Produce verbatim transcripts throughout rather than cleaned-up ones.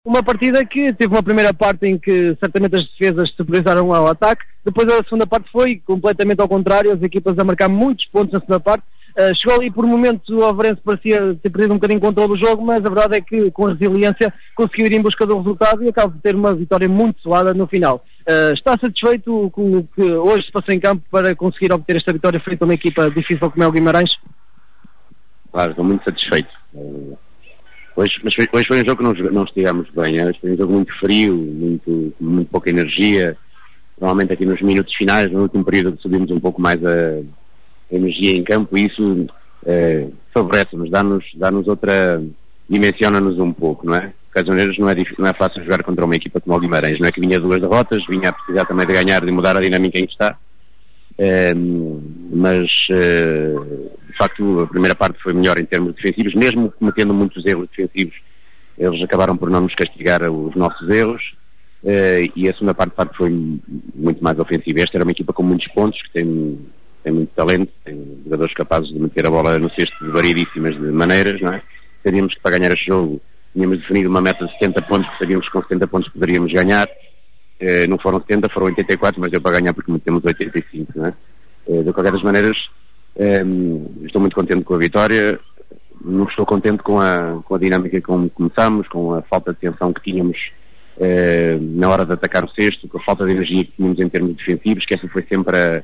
Uma partida que teve uma primeira parte em que certamente as defesas se priorizaram ao ataque, depois a segunda parte foi completamente ao contrário, as equipas a marcar muitos pontos na segunda parte. Uh, chegou ali por momentos o Alvarense parecia ter perdido um bocadinho o controle do jogo, mas a verdade é que com a resiliência conseguiu ir em busca do resultado e acaba de ter uma vitória muito suada no final. Uh, está satisfeito com o que hoje se passou em campo para conseguir obter esta vitória frente a uma equipa difícil como é o Guimarães? Claro, estou muito satisfeito. Uh, hoje, mas foi, hoje foi um jogo que não, não estivemos bem, hoje foi um jogo muito frio, muito, muito pouca energia. Normalmente aqui nos minutos finais, no último período, subimos um pouco mais a energia em campo e isso eh, favorece-nos, dá-nos, dá-nos outra, dimensiona-nos um pouco, não é? Porque às vezes não é, não é fácil jogar contra uma equipa como o Guimarães, não é que vinha duas derrotas, vinha a precisar também de ganhar, de mudar a dinâmica em que está, eh, mas eh, de facto a primeira parte foi melhor em termos defensivos, mesmo cometendo muitos erros defensivos, eles acabaram por não nos castigar os nossos erros. Eh, e a segunda parte, parte foi muito mais ofensiva. Esta era uma equipa com muitos pontos, que tem tem muito talento, tem jogadores capazes de meter a bola no cesto de variedíssimas maneiras, não é? Sabíamos que para ganhar este jogo tínhamos definido uma meta de setenta pontos, que sabíamos que com setenta pontos poderíamos ganhar, eh, não foram setenta, foram oitenta e quatro, mas deu para ganhar porque metemos oitenta e cinco, não é? Eh, de qualquer das maneiras, eh, estou muito contente com a vitória, não estou contente com a, com a dinâmica como começámos, com a falta de tensão que tínhamos eh, na hora de atacar o cesto, com a falta de energia que tínhamos em termos defensivos, que essa foi sempre a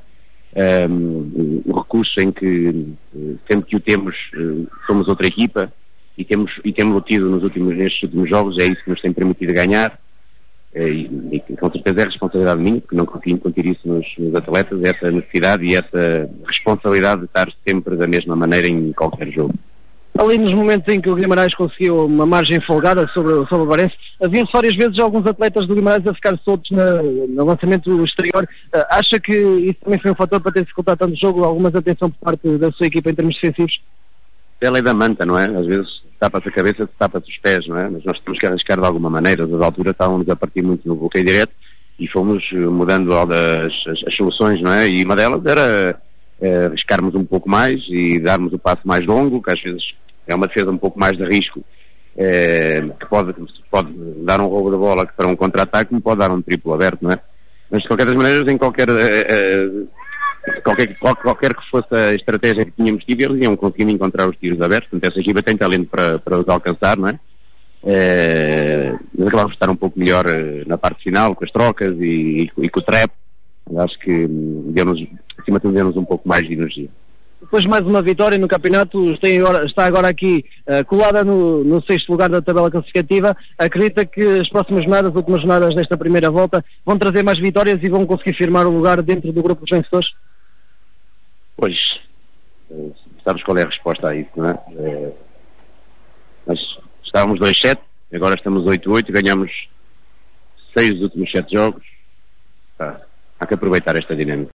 Um, o recurso em que sempre que o temos somos outra equipa e temos e temos tido nos últimos, nestes últimos jogos, é isso que nos tem permitido ganhar e, e com certeza é responsabilidade minha, porque não confio em conter isso nos, nos atletas, essa necessidade e essa responsabilidade de estar sempre da mesma maneira em qualquer jogo. Ali nos momentos em que o Guimarães conseguiu uma margem folgada sobre, sobre o Alvarense, havia várias vezes alguns atletas do Guimarães a ficar soltos na, no lançamento exterior. Uh, acha que isso também foi um fator para ter dificultado tanto o jogo, alguma atenção por parte da sua equipa em termos defensivos? É a lei da manta, não é? Às vezes tapa-se a cabeça, tapa-se os pés, não é? Mas nós temos que arriscar de alguma maneira. As alturas estávamos a partir muito no bloqueio direto e fomos mudando as, as, as soluções, não é? E uma delas era uh, arriscarmos um pouco mais e darmos o passo mais longo, que às vezes é uma defesa um pouco mais de risco, eh, que pode, pode dar um roubo da bola para um contra-ataque, como pode dar um triplo aberto, não é? Mas de qualquer das maneiras, em qualquer, eh, eh, qualquer, qual, qualquer que fosse a estratégia que tínhamos tido, eles iam conseguindo encontrar os tiros abertos, portanto essa equipa tem talento para, para os alcançar, não é? Eh, mas acabamos de estar um pouco melhor eh, na parte final, com as trocas e, e, e com o trap. Acho que deu-nos, acima de tudo, deu-nos um pouco mais de energia. Depois mais uma vitória no campeonato, está agora aqui uh, colada no, no sexto lugar da tabela classificativa. Acredita que as próximas jornadas, as últimas jornadas desta primeira volta, vão trazer mais vitórias e vão conseguir firmar o lugar dentro do grupo dos vencedores? Pois, sabes qual é a resposta a isso, não é? é nós estávamos dois sete, agora estamos oito oito, ganhamos seis dos últimos sete jogos. Tá. Há que aproveitar esta dinâmica.